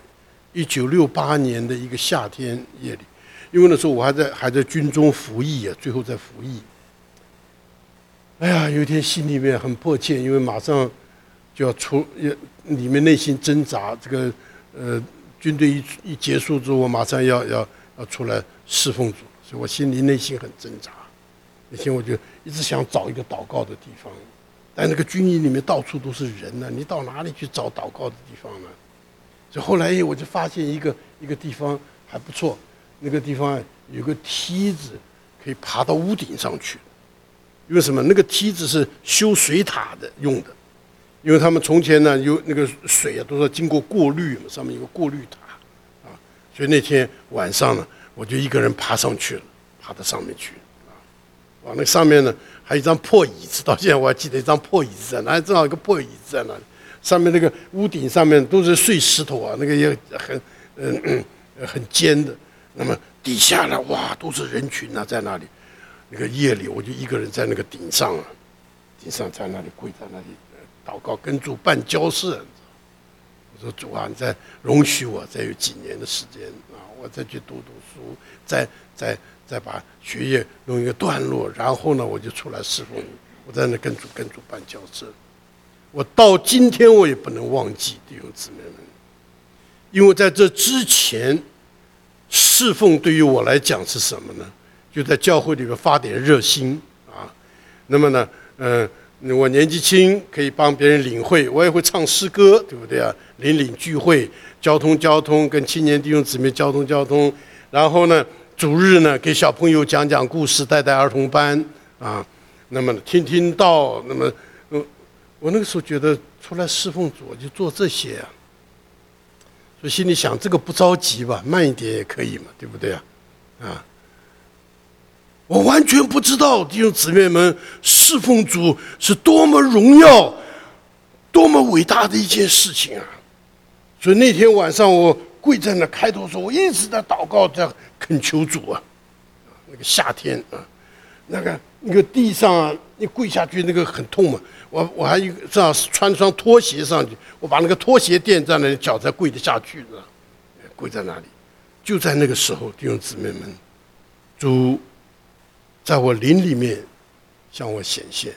，1968年的一个夏天夜里，因为那时候我还在军中服役啊，最后在服役。哎呀，有一天心里面很迫切，因为马上就要里面内心挣扎，这个军队一结束之后，我马上要出来侍奉主，所以我心里内心很挣扎。那天我就一直想找一个祷告的地方，但那个军营里面到处都是人呢，你到哪里去找祷告的地方呢？所以后来我就发现一个地方还不错，那个地方有个梯子可以爬到屋顶上去。因为什么？那个梯子是修水塔的用的，因为他们从前呢有那个水啊都是要经过过滤嘛，上面有个过滤塔啊，所以那天晚上呢，我就一个人爬上去了，爬到上面去啊，往那上面呢还有一张破椅子，到现在我还记得一张破椅子在那，正好一个破椅子在那里，上面那个屋顶上面都是碎石头啊，那个也很尖的，那么底下呢哇都是人群啊在那里。那个夜里，我就一个人在那个顶上在那里跪在那里祷告，跟主办交涉。我说主啊，你再容许我再有几年的时间啊，我再去读书，再把学业弄一个段落，然后呢，我就出来侍奉你。我在那跟主办交涉。我到今天我也不能忘记弟兄姊妹们，因为在这之前，侍奉对于我来讲是什么呢？就在教会里面发点热心啊，那么呢，我年纪轻，可以帮别人领会，我也会唱诗歌，对不对啊？领聚会，交通，跟青年弟兄姊妹交通，然后呢，主日呢给小朋友讲故事，带儿童班啊，那么听道，那么我那个时候觉得出来侍奉主就做这些啊，所以心里想这个不着急吧，慢一点也可以嘛，对不对啊？啊。我完全不知道弟兄姊妹们，侍奉主是多么荣耀、多么伟大的一件事情啊！所以那天晚上我跪在那开头的时候，我一直在祷告，在恳求主啊。那个夏天啊，那个地上啊，你跪下去那个很痛嘛。我还这样穿双拖鞋上去，我把那个拖鞋垫在那里，脚才跪得下去的，跪在那里。就在那个时候，弟兄姊妹们，主在我灵里面向我显现，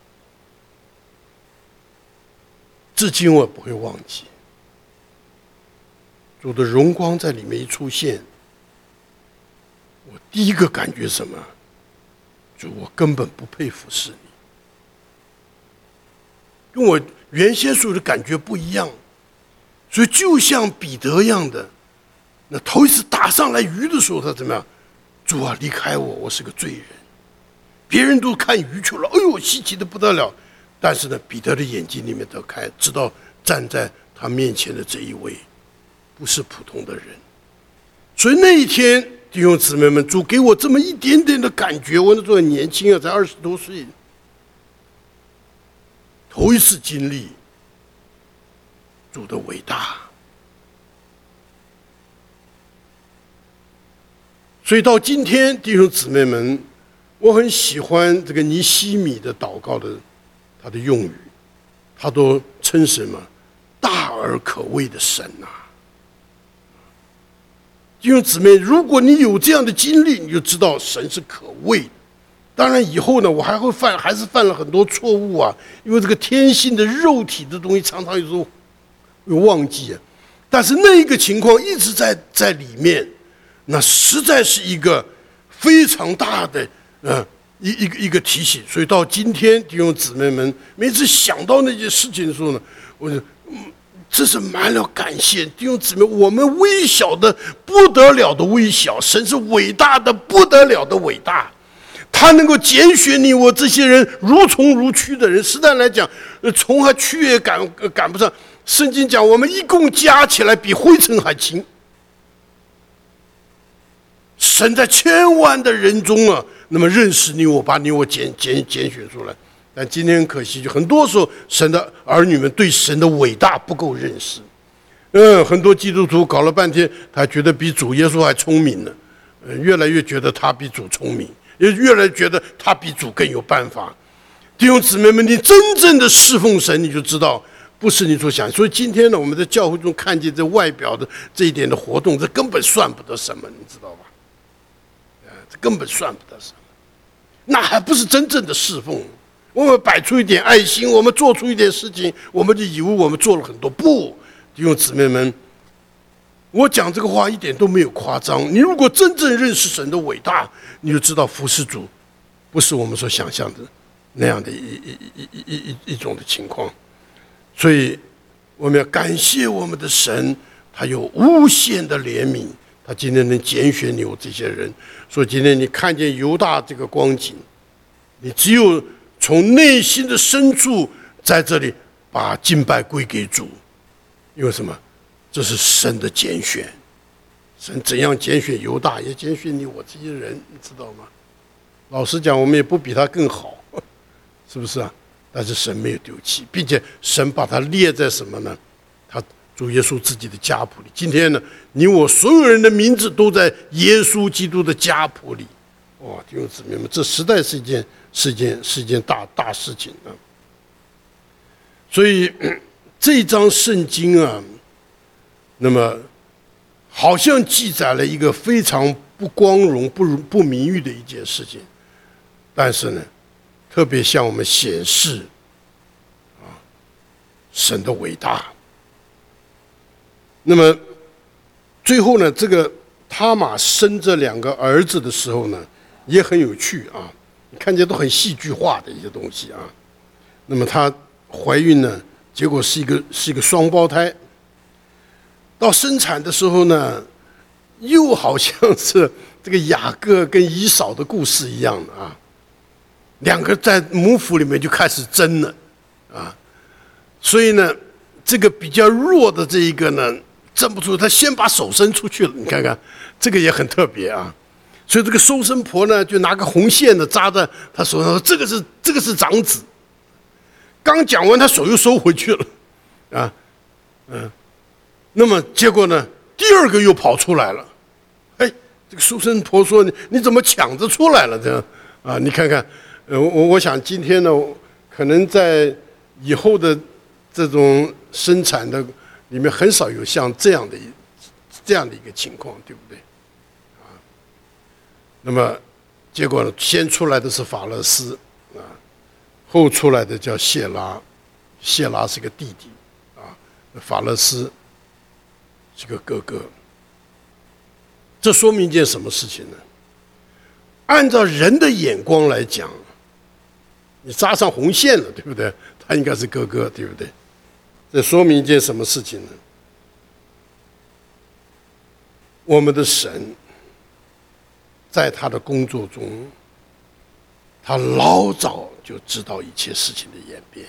至今我不会忘记。主的荣光在里面一出现，我第一个感觉什么？主，我根本不配服侍你，跟我原先所有的感觉不一样。所以就像彼得一样的，那头一次打上来鱼的时候，他怎么样？主啊，离开我，我是个罪人。别人都看鱼去了，哎呦，稀奇的不得了。但是呢，彼得的眼睛里面都开，知道站在他面前的这一位不是普通的人。所以那一天，弟兄姊妹们，主给我这么一点点的感觉。我那时候很年轻啊，才20多岁，头一次经历主的伟大。 所以到今天，弟兄姊妹们，我很喜欢这个尼希米的祷告的他的用语，他都称什么大而可畏的神啊！弟兄姊妹，如果你有这样的经历，你就知道神是可畏的。当然以后呢，我还是犯了很多错误啊，因为这个天性的肉体的东西常常有时候会忘记啊。但是那一个情况一直在里面，那实在是一个非常大的一个提醒。所以到今天，弟兄姊妹们，每次想到那件事情的时候呢，我就这是满了感谢。弟兄姊妹，我们微小的不得了的微小，神是伟大的不得了的伟大。他能够拣选你我这些人如虫如蛆的人，实在来讲，虫和蛆也赶不上。圣经讲，我们一共加起来比灰尘还轻。神在千万的人中啊，那么认识你我，把你我拣选出来。但今天很可惜，就很多时候神的儿女们对神的伟大不够认识。很多基督徒搞了半天，他觉得比主耶稣还聪明呢，越来越觉得他比主聪明，也越来越觉得他比主更有办法。弟兄姊妹们，你真正的侍奉神，你就知道不是你所想。所以今天呢，我们在教会中看见这外表的这一点的活动，这根本算不得什么，你知道吧？这根本算不得什么，那还不是真正的侍奉。我们摆出一点爱心，我们做出一点事情，我们就以为我们做了很多。不，弟兄姊妹们，我讲这个话一点都没有夸张。你如果真正认识神的伟大，你就知道服侍主不是我们所想象的那样的一种的情况。所以我们要感谢我们的神，他有无限的怜悯，他今天能拣选你我这些人。所以今天你看见犹大这个光景，你只有从内心的深处在这里把敬拜归给主。因为什么？这是神的拣选。神怎样拣选犹大，也拣选你我这些人，你知道吗？老实讲，我们也不比他更好，是不是啊？但是神没有丢弃，并且神把它列在什么呢？他主耶稣自己的家谱里。今天呢，你我所有人的名字都在耶稣基督的家谱里。哇，弟兄姊妹们，这实在是一件大事情啊！所以这张圣经啊，那么好像记载了一个非常不光荣、不名誉的一件事情，但是呢，特别向我们显示神的伟大。那么最后呢，这个他玛生这两个儿子的时候呢，也很有趣啊，你看见都很戏剧化的一些东西啊。那么她怀孕呢，结果是一个双胞胎。到生产的时候呢，又好像是这个雅各跟以扫的故事一样的啊，两个在母腹里面就开始争了啊。所以呢，这个比较弱的这一个呢，争不出，他先把手伸出去了。你看看，这个也很特别啊。所以这个收生婆呢，就拿个红线呢扎在他手上，说这个是长子。刚讲完，他手又收回去了，啊，那么结果呢，第二个又跑出来了。哎，这个收生婆说：“你怎么抢着出来了？”这样啊，你看看，我想今天呢，可能在以后的这种生产的里面，很少有像这样的一个情况，对不对？啊，那么结果呢，先出来的是法勒斯啊，后出来的叫谢拉，谢拉是个弟弟啊，法勒斯是个哥哥。这说明一件什么事情呢？按照人的眼光来讲，你扎上红线了，对不对？他应该是哥哥，对不对？这说明一件什么事情呢？我们的神在他的工作中，他老早就知道一切事情的演变。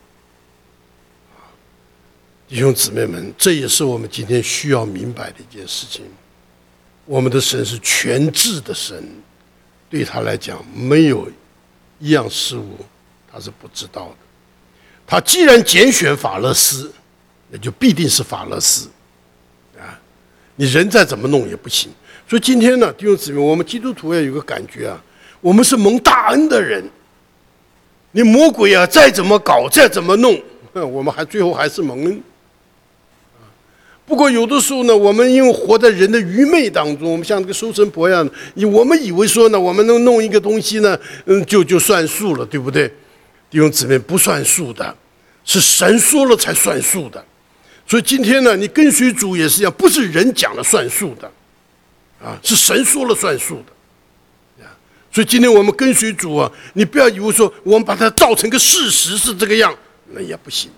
弟兄姊妹们，这也是我们今天需要明白的一件事情。我们的神是全智的神，对他来讲，没有一样事物他是不知道的。他既然拣选法勒斯，那就必定是法勒斯啊！你人再怎么弄也不行。 所以今天呢，弟兄姊妹，我们基督徒要有个感觉啊，我们是蒙大恩的人。你魔鬼啊，再怎么搞，再怎么弄，我们最后还是蒙恩。不过有的时候呢，我们因为活在人的愚昧当中，我们像这个收成婆一样，我们以为说呢，我们能弄一个东西呢，就算数了，对不对？弟兄姊妹，不算数的，是神说了才算数的。所以今天呢，你跟随主也是一样，不是人讲了算数的，是神说了算数的。所以今天我们跟随主啊，你不要以为说我们把它造成个事实是这个样，那也不行。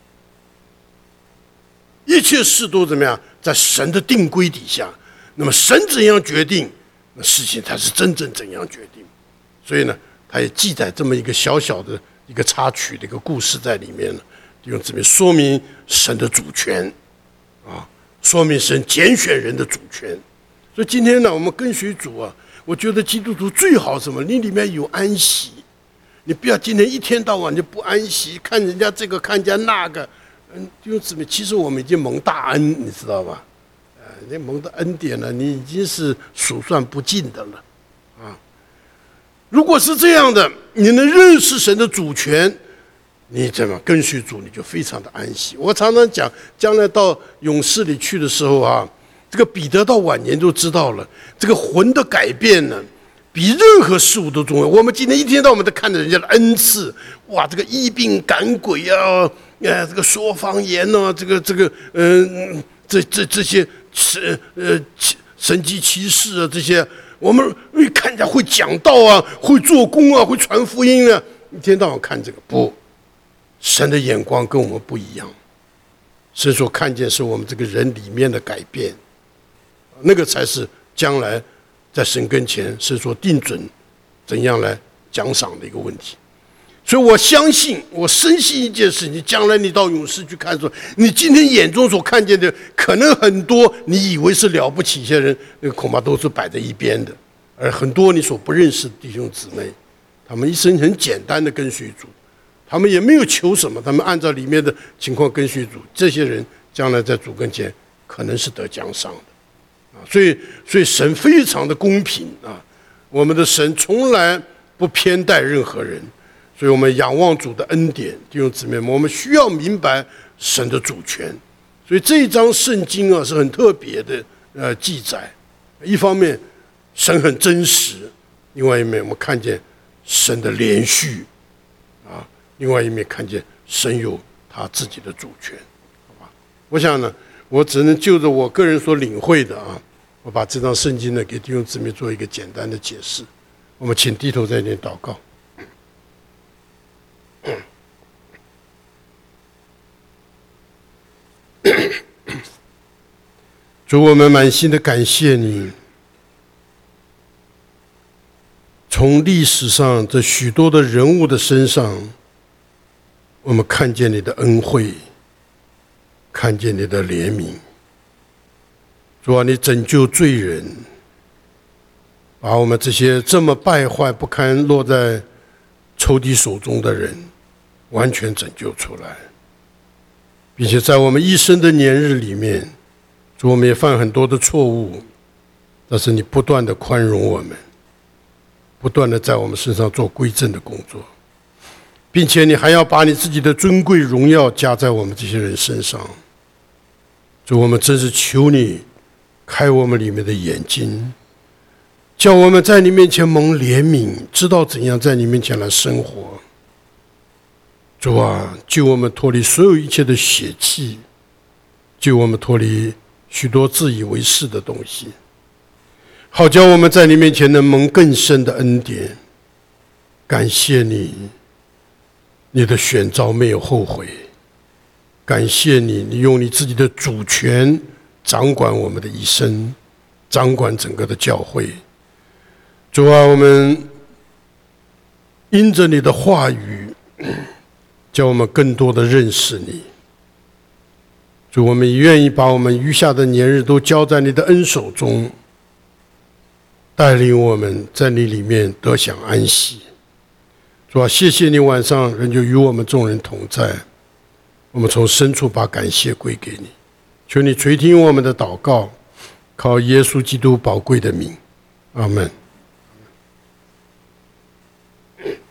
一切事都怎么样，在神的定规底下。那么神怎样决定，那事情才是真正怎样决定。所以呢，他也记载这么一个小小的一个插曲的一个故事在里面了，用这边说明神的主权啊，说明神拣选人的主权。所以今天呢，我们跟随主啊。我觉得基督徒最好什么？你里面有安息，你不要今天一天到晚就不安息，看人家这个，看人家那个，弟兄姊妹，其实我们已经蒙大恩，你知道吧？你蒙的恩典呢，你已经是数算不尽的了，啊！如果是这样的，你能认识神的主权，你怎么跟随主，你就非常的安息。我常常讲，将来到勇士里去的时候啊。这个彼得到晚年都知道了，这个魂的改变呢，比任何事物都重要。我们今天一天到晚都看着人家的恩赐，哇，这个医病赶鬼啊，这个说方言啊，这些神迹奇事啊，这些我们看人家会讲道啊，会做工啊，会传福音啊，一天到晚看这个不，神的眼光跟我们不一样，神所看见是我们这个人里面的改变。那个才是将来在神跟前神所定准怎样来奖赏的一个问题。所以我相信，我深信一件事情，将来你到勇士去看的时候，你今天眼中所看见的可能很多你以为是了不起一些人，那个恐怕都是摆在一边的，而很多你所不认识的弟兄姊妹，他们一生很简单的跟随主，他们也没有求什么，他们按照里面的情况跟随主，这些人将来在主跟前可能是得奖赏的。所以神非常的公平啊！我们的神从来不偏待任何人，所以我们仰望主的恩典，弟兄姊妹们，我们需要明白神的主权。所以这一章圣经啊是很特别的记载。一方面神很真实，另外一面我们看见神的连续啊，另外一面看见神有他自己的主权，好吧？我想呢，我只能就着我个人所领会的啊。我把这张圣经呢给弟兄姊妹做一个简单的解释。我们请低头在那边祷告。主，我们满心的感谢你，从历史上这许多的人物的身上，我们看见你的恩惠，看见你的怜悯。主啊，你拯救罪人，把我们这些这么败坏不堪落在仇敌手中的人完全拯救出来，并且在我们一生的年日里面，主，我们也犯很多的错误，但是你不断的宽容我们，不断的在我们身上做归正的工作，并且你还要把你自己的尊贵荣耀加在我们这些人身上。主，我们真是求你开我们里面的眼睛，叫我们在你面前蒙怜悯，知道怎样在你面前来生活。主啊，救我们脱离所有一切的血气，救我们脱离许多自以为是的东西，好叫我们在你面前能蒙更深的恩典。感谢你，你的选召没有后悔。感谢你，你用你自己的主权掌管我们的一生，掌管整个的教会。主啊，我们因着你的话语，叫我们更多的认识你。主，我们也愿意把我们余下的年日都交在你的恩手中，带领我们在你里面得享安息。主啊，谢谢你晚上仍旧与我们众人同在，我们从深处把感谢归给你。求你垂听我们的祷告， 靠耶稣基督宝贵的名，阿门。